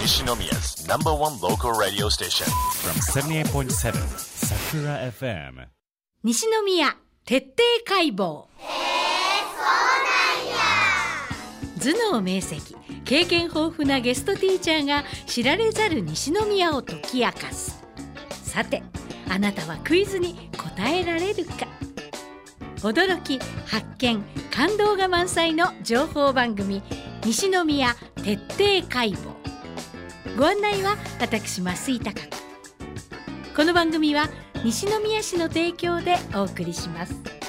Nishinomiya's number one local radio station. From 78.7 Sakura FM. 西宮徹底解剖。頭脳明晰、経験豊富なゲストティーチャーが知られざる西宮を解き明かす。さて、あなたはクイズに答えられるか。驚き、発見、感動が満載の情報番組、西宮徹底解剖。ご案内は私増井貴子。この番組は西宮市の提供でお送りします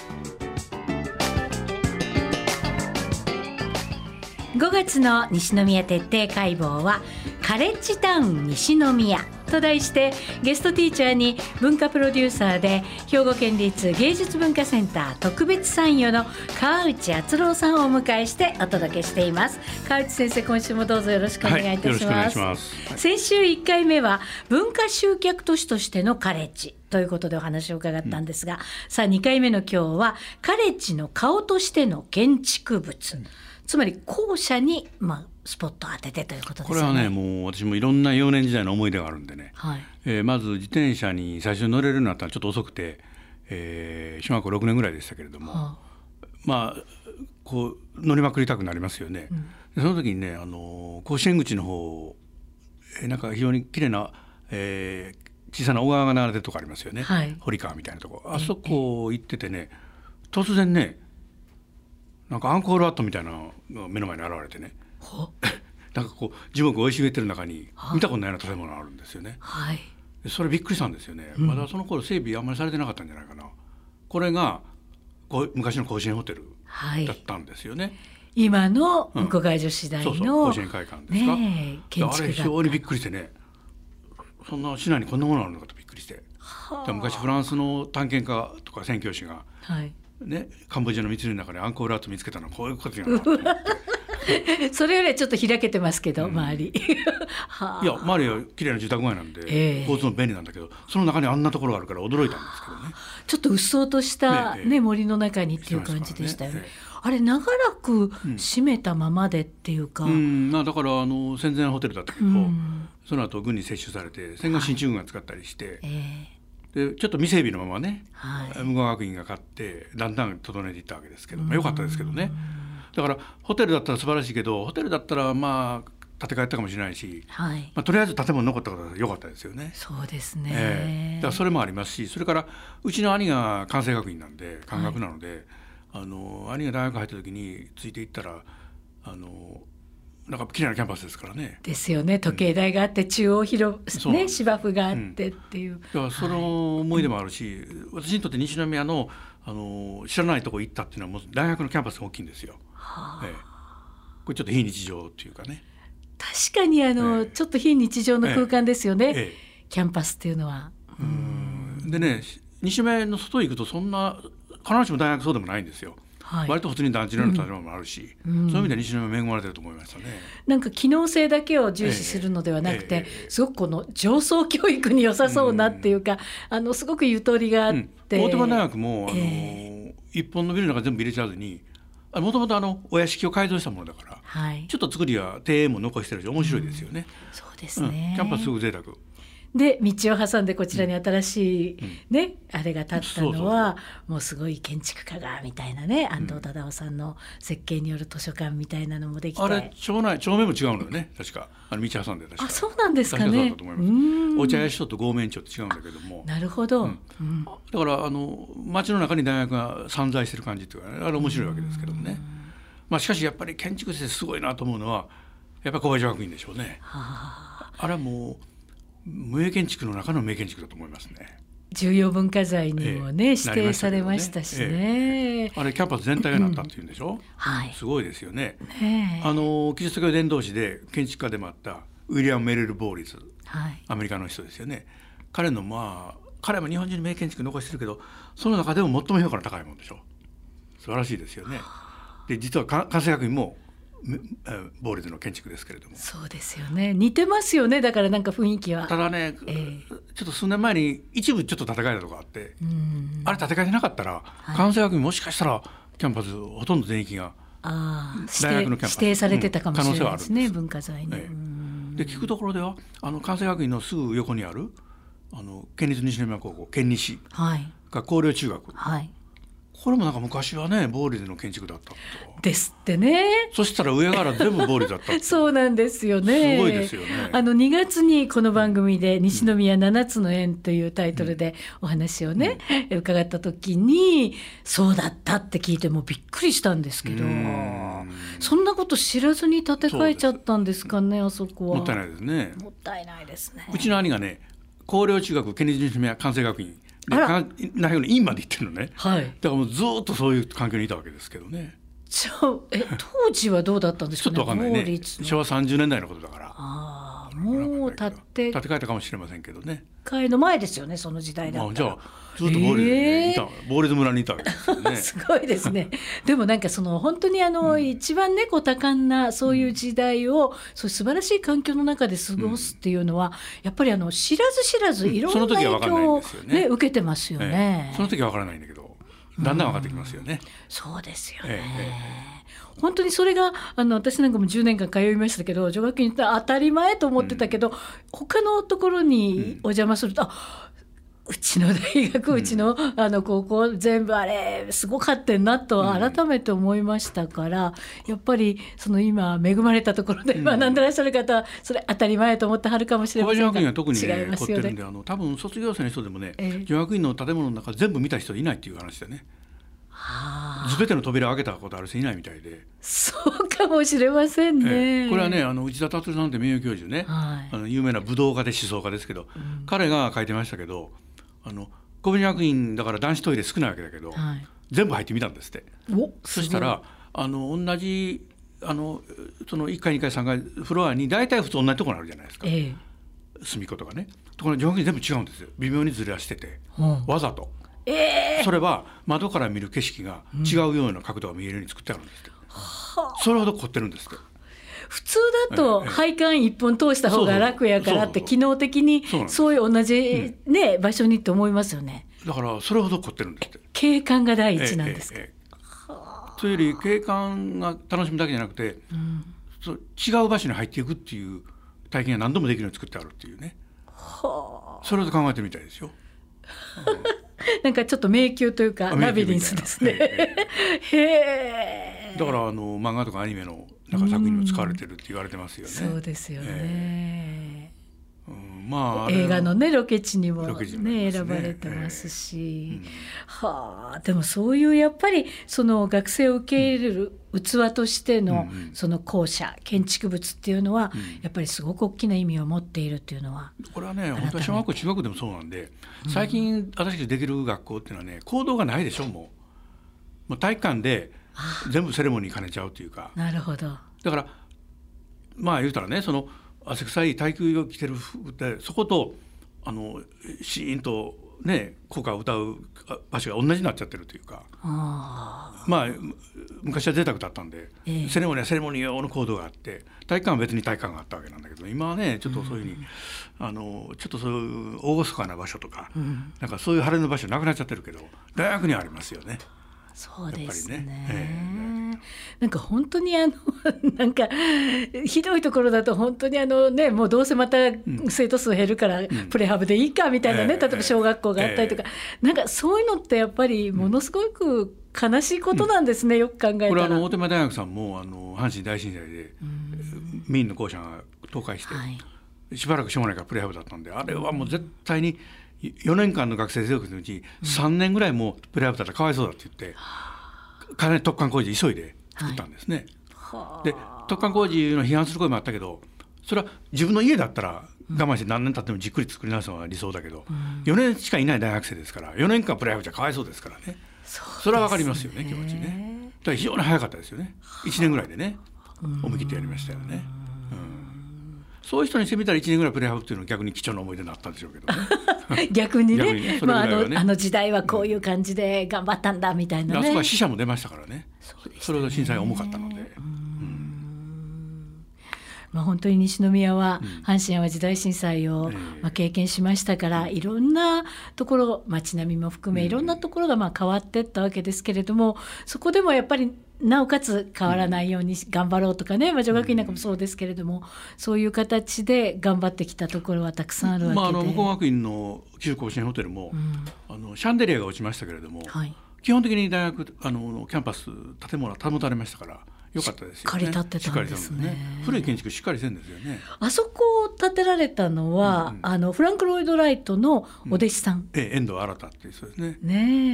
。5月の西宮徹底解剖はカレッジタウン西宮と題して、ゲストティーチャーに文化プロデューサーで兵庫県立芸術文化センター特別参与の川内敦郎さんをお迎えしてお届けしています。川内先生、今週もどうぞよろしくお願いいたします。 よろしくお願いします。 先週1回目は文化集客都市としてのカレッジということでお話を伺ったんですが、さあ2回目の今日はカレッジの顔としての建築物、つまり校舎に、スポットを当ててということですよね。 これはね、もう私もいろんな幼年時代の思い出があるんでね、まず自転車に最初に乗れるようになったのはちょっと遅くて、小学校6年ぐらいでしたけれども、こう乗りまくりたくなりますよね、その時にね、甲子園口の方、なんか非常にきれいな、小さな小川が流れてるとこありますよね、堀川みたいなとこ、あそこ行っててね、突然ね、なんかアンコールワットみたいなのが目の前に現れてねなんかこう樹木生い茂ってる中に見たことないような建物があるんですよね、それびっくりしたんですよね、まだその頃整備あんまりされてなかったんじゃないかな。これが昔の甲子園ホテルだったんですよね、 今の向会女子大の、 甲子園会館ですか、 建築あれ非常にびっくりしてね、そんな市内にこんなものあるのかとびっくりして、昔フランスの探検家とか宣教師が、カンボジアの密林の中でアンコールワット見つけたのはこういうことやなと思ってそれよりはちょっと開けてますけど、周りいや、周りは綺麗な住宅街なんで、交通も便利なんだけど、その中にあんなところがあるから驚いたんですけどね。 ちょっとうっそうとした、森の中にっていう感じでしたよね。あれ長らく閉めたままでっていうか、 だから戦前ホテルだったけど、その後軍に接収されて戦後進駐軍が使ったりして、でちょっと未整備のままね、武庫学院が買ってだんだん整えていったわけですけど、良かったですけどね。だからホテルだったら素晴らしいけど、ホテルだったら建て替えたかもしれないし、とりあえず建物残ったことは良かったですよね。 そうですね、 だからそれもありますし、それからうちの兄が関西学院なんで、関学なので、兄が大学入った時についていったらなんか綺麗なキャンパスですからね。 ですよね。時計台があって、中央広ね、芝生があってっていう、 だからその思い出もあるし、私にとって西宮の、知らないとこ行ったっていうのはもう大学のキャンパスが大きいんですよ、これちょっと非日常っていうかね。 確かにちょっと非日常の空間ですよね、キャンパスっていうのは。 でね、西宮の外行くとそんな必ずしも大学そうでもないんですよ、割と普通に団地のような建物もあるし、そういう意味で西宮恵まれてると思いましたね。 なんか機能性だけを重視するのではなくて、すごくこの上層教育に良さそうなっていうか、すごくゆとりがあって、 大手間大学も一本のビルの中全部入れちゃわずに、もともとお屋敷を改造したものだから、ちょっと作りは庭園も残してるし面白いですよね、 そうですね、 キャンパスすごく贅沢で、道を挟んでこちらに新しい、あれが建ったのは、もうすごい建築家がみたいなね、安藤忠雄さんの設計による図書館みたいなのもできて、 あれ町名も違うのよね、確か道挟んで。確かそうなんですかね。 確かそうだと思います。お茶屋町と郷面町って違うんだけども。 なるほど、 だから町の中に大学が散在してる感じっていうか、あれ面白いわけですけどもね。しかしやっぱり建築士ですごいなと思うのはやっぱり小林学院でしょうね。あれはもう名建築の中の名建築だと思いますね。 重要文化財にもね、指定されましたしね、 あれキャンパス全体がなったっていうんでしょ、すごいですよね。キリスト教伝道師で建築家でもあったウィリアム・メレル・ボーリズ、アメリカの人ですよね。彼も日本人の名建築残してるけど、その中でも最も評価の高いものでしょ。素晴らしいですよね。で実は関西学院もボーリズの建築ですけれども。 そうですよね、似てますよね。だからなんか雰囲気は。 ただね、ちょっと数年前に一部ちょっと建て替えたとこあって、あれ建て替えてなかったら、関西学院もしかしたらキャンパスほとんど全域が大学のキャンパス指定されてたかもしれないですね、文化財に。 で聞くところでは関西学院のすぐ横にある県立西宮高校県西が広陵中学、はい、これもなんか昔はねボーリズの建築だったとですってね。 そしたら上から全部ボーリズだったそうなんですよね。 すごいですよね。 2月にこの番組で西宮7つの縁というタイトルでお話をね、伺った時にそうだったって聞いてもびっくりしたんですけど、そんなこと知らずに建て替えちゃったんですかね。あそこはもったいないですね。 もったいないですね。 うちの兄がね広陵中学県立西宮関西学院で内容の院まで行ってるのね、はい、だからもうずっとそういう環境にいたわけですけどね。 当時はどうだったんですかね。 ちょっとわかんないね。昭和30年代のことだから。 もう建て替えたかもしれませんけどね。 替えの前ですよね、その時代だったら。 じゃあずっとボーリズにいた、ボーリズ村にいたわけですよね。 すごいですね。でもなんか本当に一番ね多感なそういう時代を、そういう素晴らしい環境の中で過ごすっていうのは、やっぱり知らず知らずいろんな影響を、ね、受けてますよね。 その時は分からないんだけどだんだん分かってきますよね。 そうですよね。本当にそれが私なんかも10年間通いましたけど、女学院に行ったら当たり前と思ってたけど、他のところにお邪魔すると、うちの大学、うちの高校全部あれすごかったなと改めて思いましたから、やっぱり今恵まれたところで学んでらっしゃる方はそれ当たり前と思ってはるかもしれませんが、 小林学院は特にね凝ってるんで、多分卒業生の人でもね、女学院の建物の中全部見た人いないっていう話でね、全ての扉を開けたことある人いないみたいで。 そうかもしれませんね。 これはね内田達さんって名誉教授ね、有名な武道家で思想家ですけど、彼が書いてましたけど、小林学院だから男子トイレ少ないわけだけど、全部入ってみたんですって。そしたら同じその1階2階3階フロアに大体普通同じところあるじゃないですか、隅っことかね。ところが女学院全部違うんですよ。微妙にずらしてて、わざと。それは窓から見る景色が違うような角度が見えるように作ってあるんですって。それほど凝ってるんですって。 普通だと配管一本通した方が楽やからって機能的にそういう同じね場所にって思いますよね。 だからそれほど凝ってるんですって。 景観が第一なんですか。 というより景観が楽しむだけじゃなくて、違う場所に入っていくっていう体験が何度もできるように作ってあるっていうね。それほど考えてみたいですよ。 なんかちょっと迷宮というかラビリンスですね。 だから漫画とかアニメのなんか作品にも使われてるって言われてますよね。 そうですよね。映画のねロケ地にもね選ばれてますし、でもそういうやっぱり学生を受け入れる器としての校舎建築物っていうのはやっぱりすごく大きな意味を持っているっていうのは、 これはね本当は小学校中学でもそうなんで、最近新しくできる学校っていうのはね講堂がないでしょ。もう体育館で全部セレモニー兼ねちゃうというか。 なるほど。 だから言うたらね汗臭い体育を着てる服ってそことシーンとね校歌を歌う場所が同じになっちゃってるというか、昔は贅沢だったんで、セレモニーはセレモニー用の講堂があって体育館は別に体育館があったわけなんだけど、今はねちょっとそういうふうにちょっとそういう厳かな場所とか、なんかそういう晴れの場所なくなっちゃってるけど大学にはありますよね。 そうですね。なんか本当になんかひどいところだと本当にもうどうせまた生徒数減るからプレハブでいいかみたいなね、例えば小学校があったりとか、なんかそういうのってやっぱりものすごく悲しいことなんですね、よく考えたら。 これ大手前大学さんも阪神大震災で民の校舎が倒壊して、しばらくしょうがないからプレハブだったんで、あれはもう絶対に4年間の学生生活のうち3年ぐらいもプレハブだったらかわいそうだって言ってかなり突貫工事急いで作ったんですね。で突貫工事の批判する声もあったけど、それは自分の家だったら我慢して何年経ってもじっくり作り直すのが理想だけど、4年しかいない大学生ですから4年間プレハブじゃかわいそうですからね。それは分かりますよね、気持ちね。だから非常に早かったですよね。1年ぐらいでね思い切ってやりましたよね。そういう人にしてみたら1年ぐらいプレハブっていうのは逆に貴重な思い出になったんでしょうけどね。 逆にね、時代はこういう感じで頑張ったんだみたいなね。 あそこは死者も出ましたからね。それほど震災が重かったので。 本当に西宮は阪神・淡路大震災を経験しましたから、いろんなところ、街並みも含めいろんなところが変わっていったわけですけれども、そこでもやっぱりなおかつ変わらないように頑張ろうとかね、女学院なんかもそうですけれども、そういう形で頑張ってきたところはたくさんあるわけで、 向こう学院の紀州甲子園ホテルも、シャンデリアが落ちましたけれども、基本的に大学キャンパス建物は保たれましたから良かったですよね。 しっかり建ってたんですね。 古い建築しっかりしてるんですよね。 あそこを建てられたのは、フランク・ロイド・ライトのお弟子さん、 遠藤新っていう人ですね。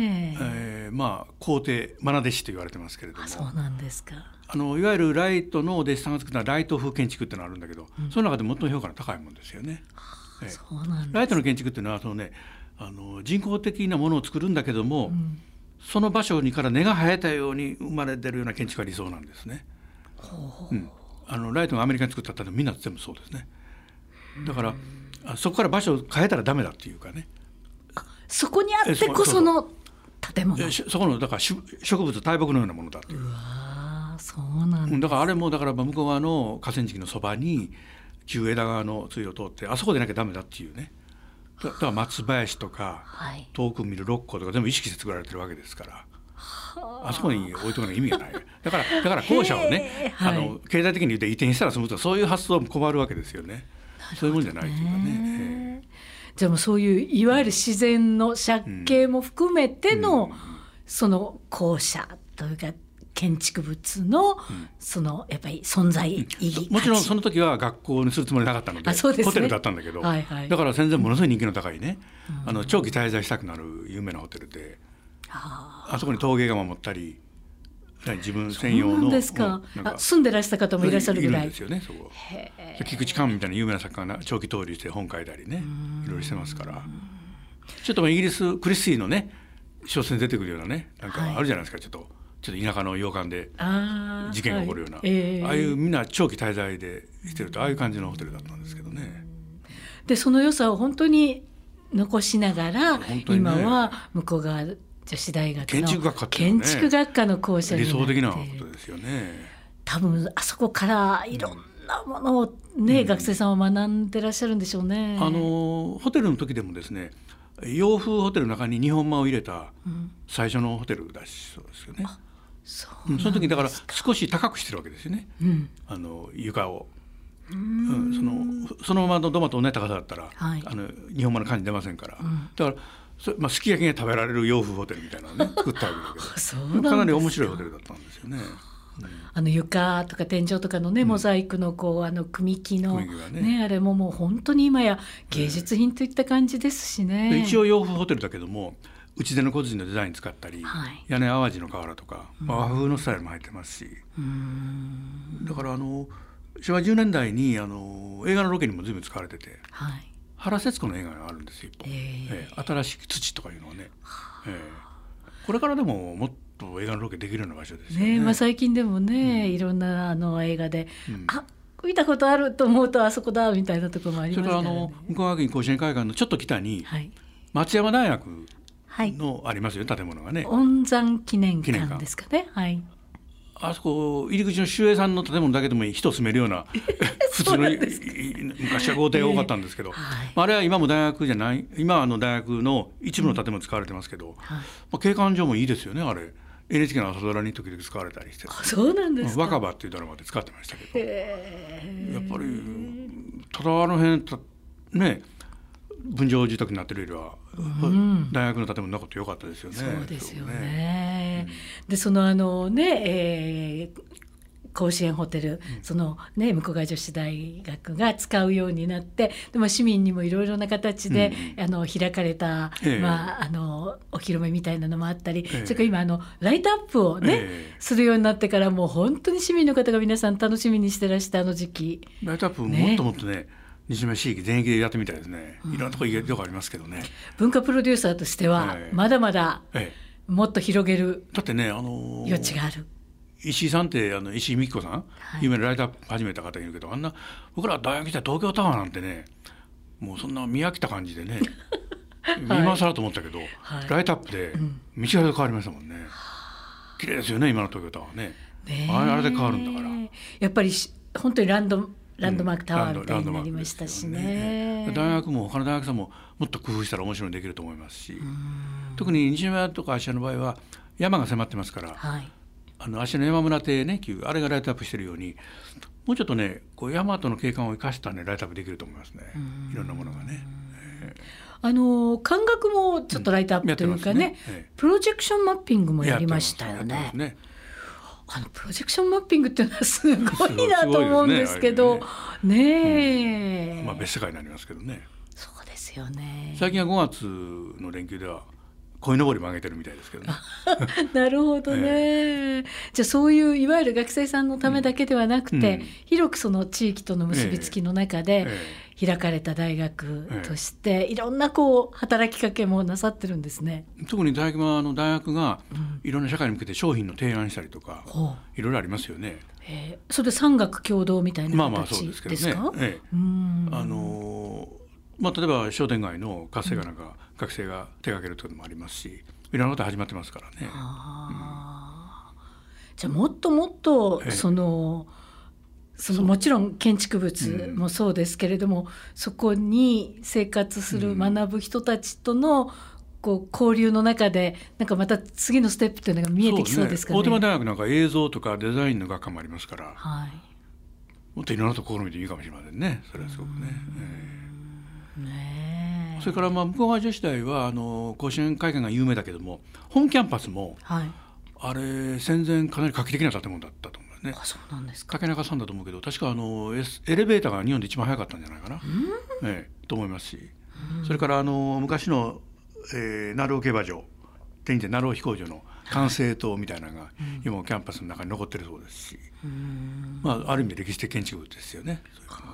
皇帝愛弟子と言われてますけれども。 そうなんですか。 いわゆるライトのお弟子さんが作ったライト風建築ってのがあるんだけど、その中で最も評価の高いものですよね。 そうなんです。 ライトの建築っていうのは人工的なものを作るんだけども、その場所にから根が生えたように生まれてるような建築が理想なんですね。ライトがアメリカに作ったってみんな全部そうですね。だからそこから場所を変えたらダメだっていうかね。 そこにあってこその建物。 そこのだから植物大木のようなものだっていう。 そうなんです。 だからあれもだから向こう側の河川敷のそばに旧枝川の水路を通ってあそこでなきゃダメだっていうね。だから松林とか、遠く見る六甲とか全部意識して作られてるわけですから、あそこに置いとかない意味がない。だから校舎をね、経済的に言って移転したら済むとかそういう発想も困るわけですよね。そういうもんじゃないというかね。 じゃあもうそういういわゆる自然の借景も含めての、その校舎というか建築物のそのやっぱり存在意義、 もちろんその時は学校にするつもりなかったので、ホテルだったんだけど、だから全然ものすごい人気の高いね、長期滞在したくなる有名なホテルで、あそこに陶芸が守ったり自分専用の。 そうなんですか。住んでらした方もいらっしゃるぐらい。 いるんですよね。そこ菊池寛みたいな有名な作家が長期逗留して本書いたりね、いろいろしてますから。ちょっとイギリスクリスティのね小説に出てくるようなね、なんかあるじゃないですか。ちょっと田舎の洋館で事件が起こるような、ああいうみんな長期滞在でしてるとああいう感じのホテルだったんですけどね。 でその良さを本当に残しながら、今は向こう側女子大学の建築学科の校舎になっている。 理想的なことですよね。 多分あそこからいろんなものをね、学生さんは学んでらっしゃるんでしょうね。 ホテルの時でもですね、洋風ホテルの中に日本間を入れた最初のホテルだしそうですよね。その時だから少し高くしてるわけですよね、床を、そのままの土間と同じ高さだったら、日本間の感じ出ませんから、だからすき焼きが食べられる洋風ホテルみたいなのね作ったわけだけどかなり面白いホテルだったんですよね。 床とか天井とかのね、モザイクの組木のね、あれももう本当に今や芸術品といった感じですしね。 一応洋風ホテルだけども打ち出の小槌のデザイン使ったり、屋根淡路の瓦とか、和風のスタイルも入ってますし、だから昭和10年代に映画のロケにも随分使われてて、原節子の映画があるんですよ、新しき土とかいうのはね、これからでももっと映画のロケできるような場所ですよね。 最近でもね、いろんな映画で、見たことあると思うとあそこだみたいなところもありますからね。 それから向こう学院甲子園会館のちょっと北に、松山大学のありますよ、建物がね。 恩山記念館ですかね。 あそこ入り口の守衛さんの建物だけでも人住めるような普通の昔は豪邸が多かったんですけど、あれは今も大学じゃない、今は大学の一部の建物使われてますけど、景観上もいいですよね。あれ NHK の朝ドラに時々使われたりして、 そうなんですか。 若葉っていうドラマで使ってましたけど、やっぱりただ辺ね、分譲住宅になってるよりは、大学の建物なこと良かったですよね。 そうですよね。でその甲子園ホテル、そのね向こう側女子大学が使うようになって、でも市民にもいろいろな形で、開かれた、お披露目みたいなのもあったり、それから今ライトアップをね、するようになってから、もう本当に市民の方が皆さん楽しみにしてらした時期、 ライトアップもっともっとね、西宮市域全域でやってみたいですね。いろんなところ行けるとこありますけどね。 文化プロデューサーとしては、まだまだもっと広げる余地がある。 石井さんって石井美紀子さん、有名なライトアップ始めた方いるけど、僕ら大学来た東京タワーなんてね、もうそんな見飽きた感じでね今更と思ったけど、ライトアップで道が変わりましたもんね。綺麗ですよね、今の東京タワーね。あれで変わるんだから、 やっぱり本当にランドランドマークタワーみたいになりましたしね。 大学も他の大学さんももっと工夫したら面白いのできると思いますし、特に西宮とか芦屋の場合は山が迫ってますから、はい、芦屋の山村邸ね、あれがライトアップしてるように、もうちょっとねこう山との景観を生かしたねライトアップできると思いますね。いろんなものがね。 感覚もちょっとライトアップというかね、プロジェクションマッピングもやりましたよね。プロジェクションマッピングっていうのはすごいなと思うんですけどね。 別世界になりますけどね。 そうですよね。 最近は5月の連休では鯉のぼりも上げてるみたいですけどね。 なるほどね。じゃあそういういわゆる学生さんのためだけではなくて、広くその地域との結びつきの中で開かれた大学としていろんなこう働きかけもなさってるんですね。 特に大学がいろんな社会に向けて商品の提案したりとか、いろいろありますよね。 それ産学共同みたいな形ですか？ 例えば商店街の活性化なんか学生が手掛けるというのもありますし、いろんなこと始まってますからね。 じゃあもっともっとそのもちろん建築物もそうですけれども、そこに生活する学ぶ人たちとのこう交流の中でなんかまた次のステップというのが見えてきそうですかね。 大手間大学なんか映像とかデザインの学科もありますから、もっといろんなところ見ていいかもしれませんね。それはすごくね。それから向川女子大は甲子園会館が有名だけども、本キャンパスも、あれ戦前かなり画期的な建物だったと思うね。 そうなんですか。 竹中さんだと思うけど、確かエレベーターが日本で一番早かったんじゃないかな、と思いますし、それから昔の、鳴尾競馬場、天神鳴尾飛行場の管制塔みたいなのが今もキャンパスの中に残ってるそうですし、ある意味で歴史的建築物ですよね。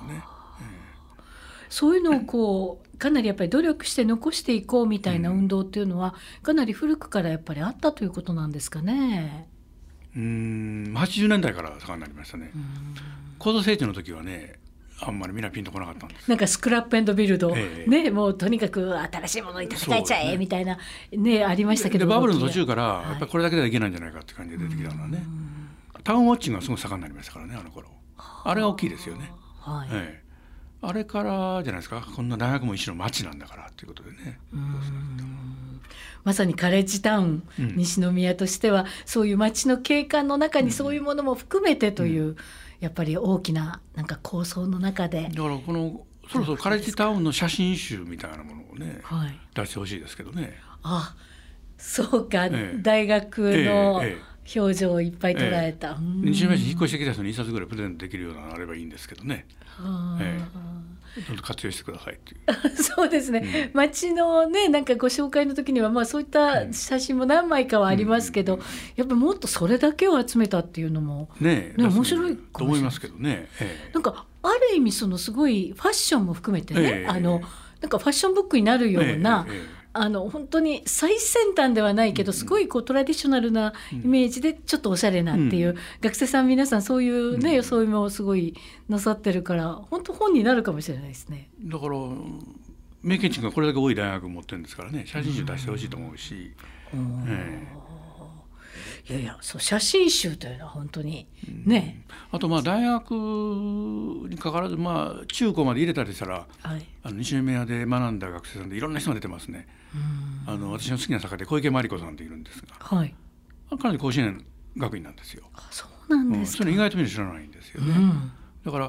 そういうのをこうかなりやっぱり努力して残していこうみたいな運動っていうのはかなり古くからやっぱりあったということなんですかね。 80年代から盛んになりましたね。高度成長の時はね、あんまりみんなピンとこなかったんです。 なんかスクラップ&ビルド、もうとにかく新しいものに戦えちゃえみたいな、ありましたけど、 バブルの途中からやっぱりこれだけではいけないんじゃないかって感じで出てきたのはね、タウンウォッチングがすごく盛んになりましたからね、あの頃。あれが大きいですよね。あれからじゃないですか。こんな大学も一種の街なんだからということでね。 まさにカレッジタウン、西宮としてはそういう街の景観の中にそういうものも含めてという、やっぱり大きななんか構想の中で、 だからそろそろカレッジタウンの写真集みたいなものをね、出してほしいですけどね。 そうか、大学の表情をいっぱい捉えた、 西宮市引っ越してきた人に1冊ぐらいプレゼントできるようなのあればいいんですけどね。どんどん活用してくださいっていうそうですね、街のねなんかご紹介の時にはそういった写真も何枚かはありますけど、やっぱりもっとそれだけを集めたっていうのも面白いと思いますけどね。 なんかある意味すごいファッションも含めてね、なんかファッションブックになるような、本当に最先端ではないけどすごいトラディショナルなイメージでちょっとおしゃれなっていう、学生さん皆さんそういうね、装いもすごいなさってるから本当本になるかもしれないですね。 だから名建築がこれだけ多い大学持ってるんですからね、写真集出してほしいと思うし、 そう写真集というのは本当にね、 あと大学にかかわらず中高まで入れたりしたら、西宮で学んだ学生さんでいろんな人が出てますね。私の好きな作家で小池真理子さんっているんですが、彼女甲子園学院なんですよ。 そうなんですか。 それ意外とみんな知らないんですよね。だから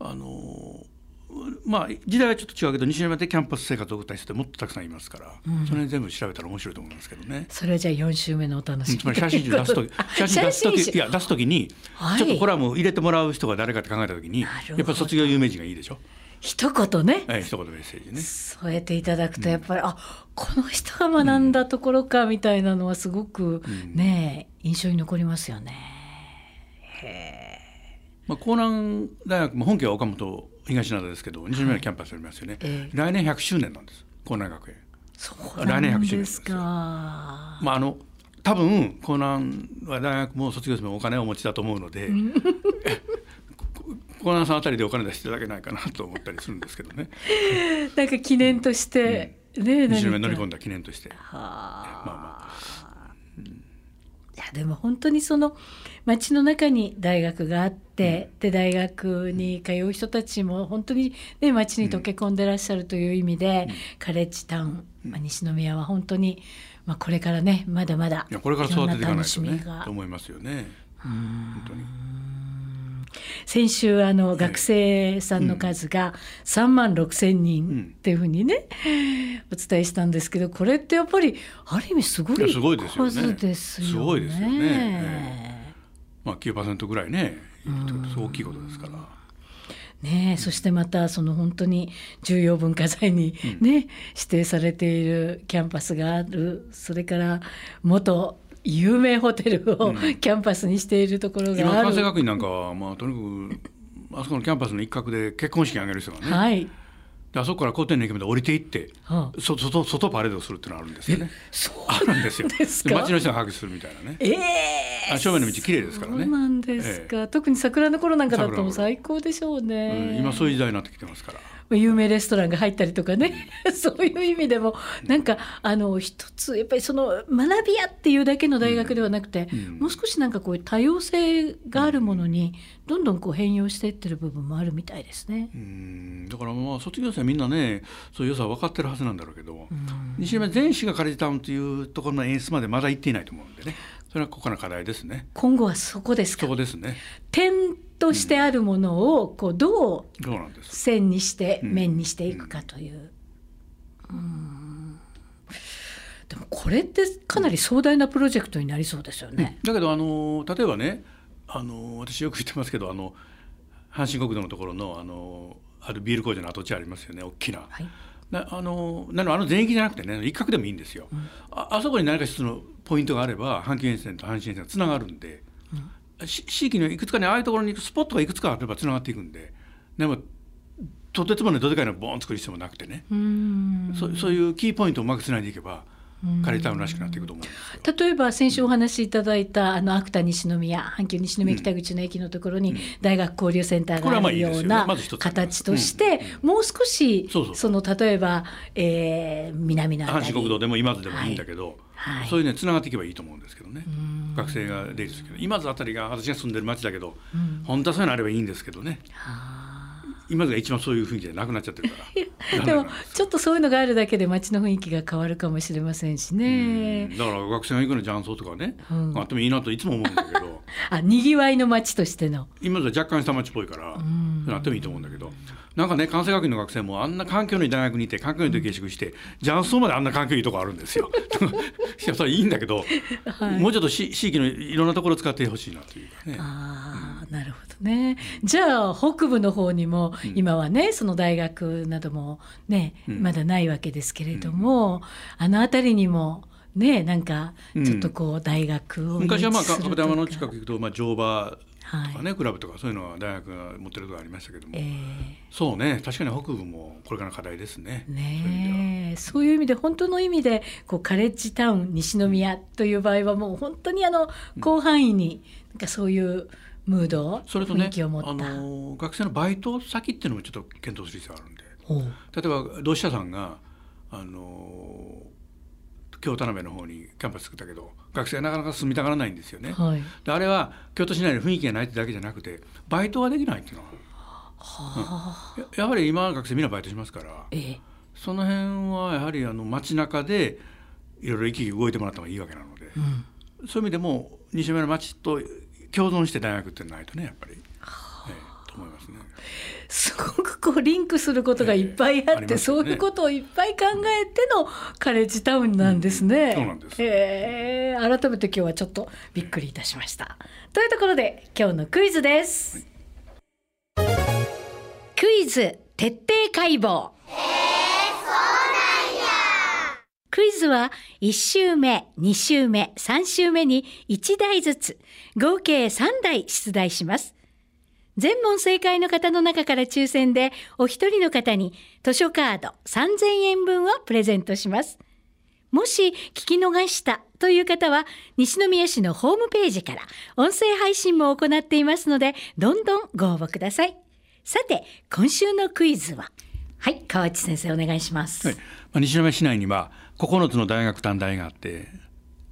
時代はちょっと違うけど西宮でキャンパス生活を送った人ってもっとたくさんいますから、その辺全部調べたら面白いと思いますけどね。 それはじゃあ4週目のお楽しみ。 つまり写真集出す時にちょっとコラムを入れてもらう人が誰かって考えた時に、やっぱり卒業有名人がいいでしょ。 一言ね、 一言メッセージね添えていただくとやっぱり、この人が学んだところかみたいなのはすごくね、印象に残りますよね。 江南大学も本家は岡本東灘ですけど、西宮のキャンパスありますよね。来年100周年なんです、江南学園。 そうなんですか。 多分江南は大学も卒業生もお金をお持ちだと思うので江南さんあたりでお金出していただけないかなと思ったりするんですけどね。 なんか記念として、 西宮乗り込んだ記念として。 いやでも本当にその町の中に大学があって、で大学に通う人たちも本当に、ね、町に溶け込んでらっしゃるという意味で、カレッジタウン、西宮は本当に、これからねまだまだこれから育てていかないとねがと思いますよね。本当に先週学生さんの数が3万6千人っていうふうにね、お伝えしたんですけど、これってやっぱりある意味すごい数ですよね。 すごいですよね。9% ぐらいね、大きいことですからね。そしてまたその本当に重要文化財に、ね指定されているキャンパスがある、それから元有名ホテルをキャンパスにしているところがある。 今関西学院なんかは、とにかくあそこのキャンパスの一角で結婚式を挙げる人がね、 はい、 であそこから校庭の駅まで降りていって、外パレードするっていうのがあるんですよね。 そうなんですか。 街の人が拍手するみたいなね。正面の道綺麗ですからね。 そうなんですか。特に桜の頃なんかだと最高でしょうね。 今そういう時代になってきてますから。 有名レストランが入ったりとかね、そういう意味でもなんか一つやっぱりその学び屋っていうだけの大学ではなくて、もう少しなんかこう多様性があるものにどんどんこう変容していってる部分もあるみたいですね。 だから卒業生はみんなねそういう良さは分かってるはずなんだろうけど、西宮全市がカレッジタウンというところの演出までまだ行っていないと思うんでね、それはここからの課題ですね。 今後はそこですか。 そこですね。 点としてあるものをこうどう線にして面にしていくかという、でもこれってかなり壮大なプロジェクトになりそうですよね。 だけど例えばね私よく言ってますけど阪神国道のところのあるビール工場の跡地ありますよね、大きな。はい、全域じゃなくてね一角でもいいんですよ。あそこに何か一つのポイントがあれば阪急沿線と阪神沿線がつながるんで、地域のいくつかにああいうところに行くスポットがいくつかあればつながっていくんで、でもとてつもないどでかいのをボーン作る必要もなくてね、そういうキーポイントをうまくつないでいけばカレッジタウンらしくなっていくと思うんですよ。 例えば先週お話しいただいた芥田西宮、阪急西宮北口の駅のところに大学交流センターがあるような形として、もう少しその例えば南のあたり阪神国道でも今津でもいいんだけど、そういうねつながっていけばいいと思うんですけどね。学生が出入りするけど今津あたりが私が住んでる町だけど、本当はそういうのあればいいんですけどね。今が一番そういう雰囲気でなくなっちゃってるからでもちょっとそういうのがあるだけで街の雰囲気が変わるかもしれませんしね。 だから学生が行くの雀荘とかね、あってもいいなといつも思うんだけどにぎわいの街としての今では若干下町っぽいからあってもいいと思うんだけど、なんかね関西学院の学生もあんな環境のいい大学にいて環境のいいと下宿して雀荘まであんな環境いいとこあるんですよいやそれいいんだけど、もうちょっと地域のいろんなところを使ってほしいなというかね。 なるほどね。じゃあ北部の方にも今はねその大学などもねまだないわけですけれども、あの辺りにもねなんかちょっとこう大学を昔は角田山の近く行くと乗馬とかね、クラブとかそういうのは大学が持ってるところありましたけども、そうね確かに北部もこれからの課題ですね。 そういう意味で本当の意味でこうカレッジタウン西宮という場合はもう本当に広範囲になんかそういうムード、 それとね雰囲気を持った、 学生のバイト先っていうのもちょっと検討する必要があるんで、例えば同志社さんが京田辺の方にキャンパス作ったけど学生はなかなか住みたがらないんですよね。であれは京都市内の雰囲気がないってだけじゃなくてバイトができないっていうのは、やはり今学生みんなバイトしますから、その辺はやはり街中でいろいろ行き来動いてもらった方がいいわけなので、そういう意味でも西宮の街と共存して大学ってないとねやっぱり、と思いますね。 すごくこうリンクすることがいっぱいあって、そういうことをいっぱい考えてのカレッジタウンなんですね。 そうなんです。 改めて今日はちょっとびっくりいたしました。というところで今日のクイズです。クイズ徹底解剖。そうなんや。クイズは1週目、2週目、3週目に1題ずつ合計3題出題します。全問正解の方の中から抽選でお一人の方に図書カード3000円分をプレゼントします。もし聞き逃したという方は西宮市のホームページから音声配信も行っていますのでどんどんご応募ください。さて今週のクイズは川内先生お願いします。 西宮市内には9つの大学短大があって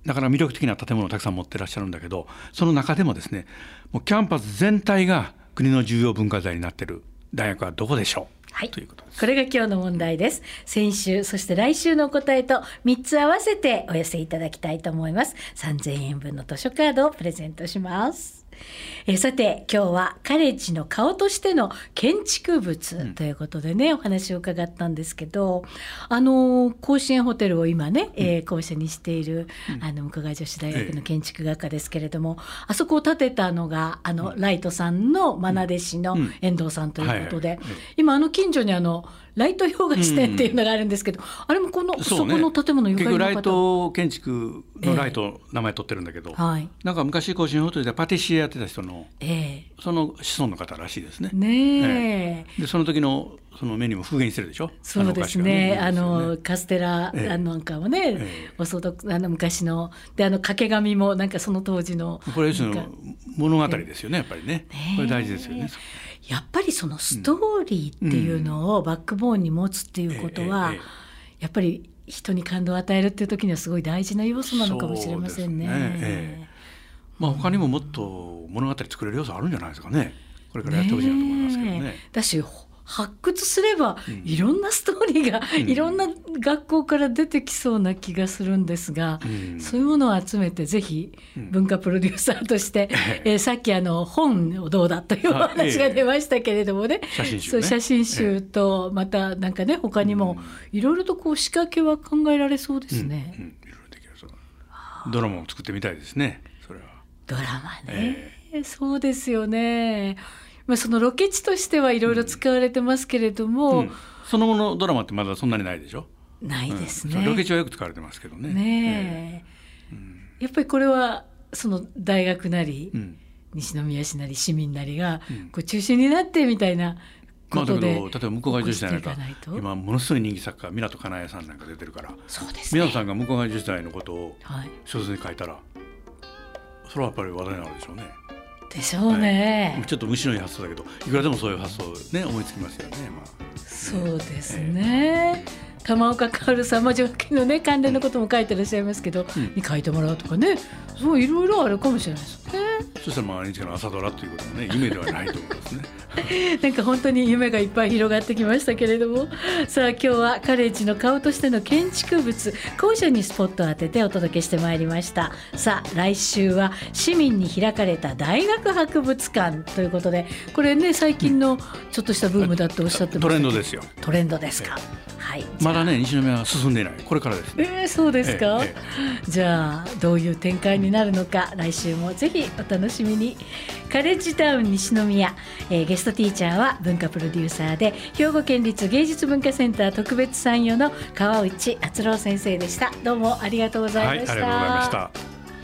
だから魅力的な建物をたくさん持ってらっしゃるんだけど、その中でもですね、もうキャンパス全体が国の重要文化財になっている大学はどこでしょう、 はい、 ということです。 これが今日の問題です。先週そして来週の答えと3つ合わせてお寄せいただきたいと思います。3000円分の図書カードをプレゼントします。さて今日はカレッジの顔としての建築物ということでね、お話を伺ったんですけど、甲子園ホテルを今ね、校舎にしている向川女子大学の建築学科ですけれども、あそこを建てたのがライトさんの愛弟子の遠藤さんということで、今近所にライト洋菓子店っていうのがあるんですけど、あれもそこの建物ゆかりの方、 結局ライト建築のライト、名前取ってるんだけど、なんか昔甲子園ホテルでパティシエやってた人の、その子孫の方らしいですね。でその時のそのメニューも復元してるでしょ。 そうですね。カステラなんかもね、昔ので掛け紙もなんかその当時のこれ物語ですよね、やっぱりね。これ大事ですよね。 やっぱりそのストーリーっていうのをバックボーンに持つっていうことは、やっぱり人に感動を与えるっていう時にはすごい大事な要素なのかもしれませんね。 他にももっと物語作れる要素あるんじゃないですかね。これからやってほしいなと思いますけどね。 だし発掘すればいろんなストーリーが、いろんな学校から出てきそうな気がするんですが、そういうものを集めてぜひ文化プロデューサーとして、さっき本をどうだというお話が出ましたけれどもね、写真集とまたなんかね、他にもいろいろと仕掛けは考えられそうですね。 いろいろできる。ドラマを作ってみたいですね。それはドラマね、そうですよね。そのロケ地としてはいろいろ使われてますけれども、 その後のドラマってまだそんなにないでしょ。 ないですね。 ロケ地はよく使われてますけどね。 やっぱりこれはその大学なり、西宮市なり市民なりが中心になってみたいなことで、 例えば向川女子大なんか今ものすごい人気作家湊かなえさんなんか出てるから、湊さんが向川女子大のことを小説に書いたら、それはやっぱり話題になるでしょうね。 でしょうね。 ちょっと虫のいい発想だけど、いくらでもそういう発想ね、思いつきますよね。 そうですね。玉岡薫さん、女学のね関連のことも書いてらっしゃいますけど、に書いてもらうとかね、そういろいろあるかもしれないですね。 そしたら毎日の朝ドラということもね、夢ではないと思いますね。 なんか本当に夢がいっぱい広がってきましたけれども、さあ今日はカレッジの顔としての建築物、校舎にスポットを当ててお届けしてまいりました。さあ来週は市民に開かれた大学博物館ということで、これね最近のちょっとしたブームだっておっしゃってました。 トレンドですよ。 トレンドですか。はい、 まだね西宮は進んでいない。これからですね。 そうですか。じゃあどういう展開になるのか、来週もぜひお楽しみに。カレッジタウン西宮、ゲストティーチャーは文化プロデューサーで兵庫県立芸術文化センター特別参与の川内敦郎先生でした。どうもありがとうございました。 ありがとうございました。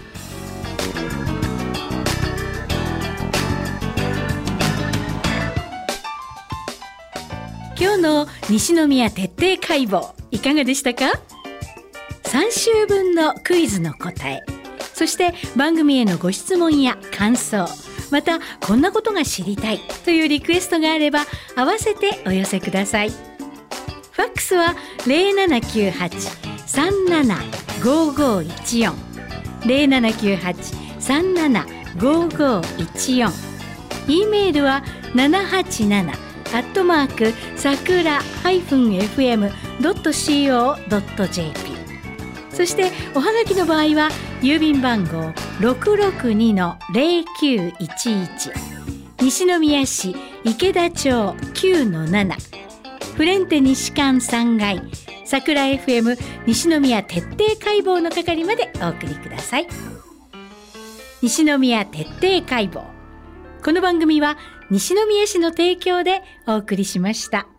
今日の西宮徹底解剖いかがでしたか。3週分のクイズの答え、そして番組へのご質問や感想、またこんなことが知りたいというリクエストがあれば合わせてお寄せください。ファックスは 0798-375514 0798-375514、 E メールは787-fm.co.jp、 そしておはがきの場合は郵便番号 662-0911 西宮市池田町 9-7 フレンテ西館3階桜 FM 西宮徹底解剖の係までお送りください。西宮徹底解剖、この番組は西宮市の提供でお送りしました。